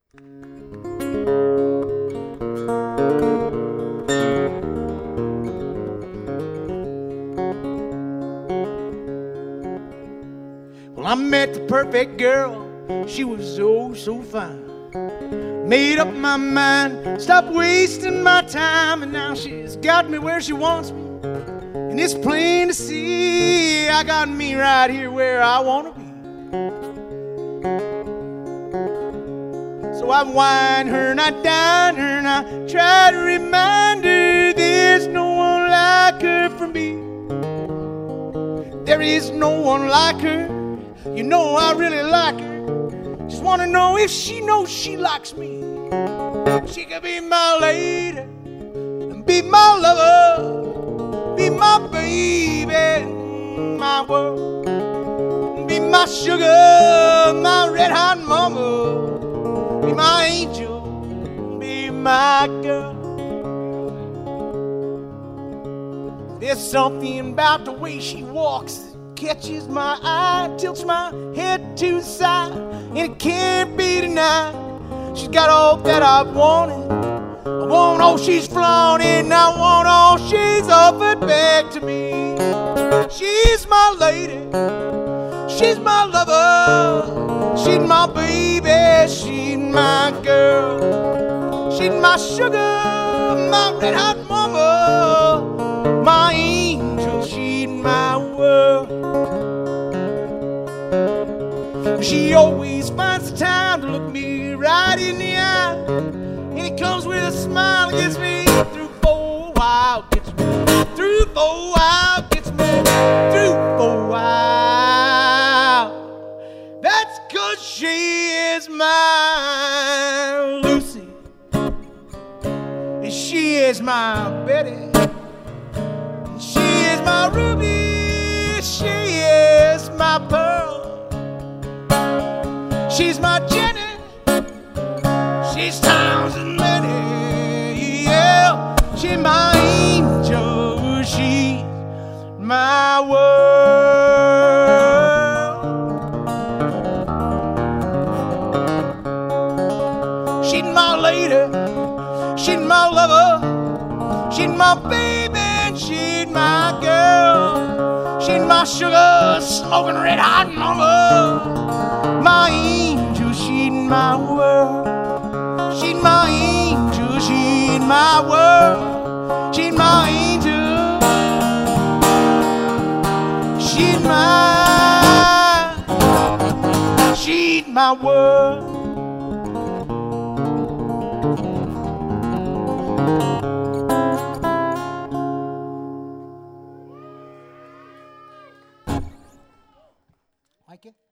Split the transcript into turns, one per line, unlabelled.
Well, I met the perfect girl. She was oh so fine. Made up my mind, stopped wasting my time, and now she's got me where she wants me. And it's plain to see I got me right here where I want to be. So I wine her and I dine her and I try to remind her there's no one like her for me. There is no one like her. You know I really like her. Just want to know if she knows she likes me. She could be my lady and be my lover, be my baby, my world, be my sugar, my red hot mama, be my angel, be my girl. There's something about the way she walks catches my eye, tilts my head to the side, and it can't be denied. She's got all that I've wanted. I want all she's flaunting, I want all she's offered back to me. She's my lady, she's my lover, she's my baby, she's my girl, she's my sugar, my red hot mama, my angel, she's my world. She always finds the time to look me right in the eye, and it comes with a smile that gets me through for a while, gets me through for a while, gets me through for a while. That's 'cause she is my Lucy, and she is my Betty, and she is my Ruby, she is my Pearl. She's my Jenny, she's times and many, yeah. She's my angel, she's my world. She's my lady, she's my lover, she's my baby, and she's my girl. She's my sugar, smoking red hot mama, my angel, she's my world. She's my angel, she's my world. She's my angel, she's my world. Like it?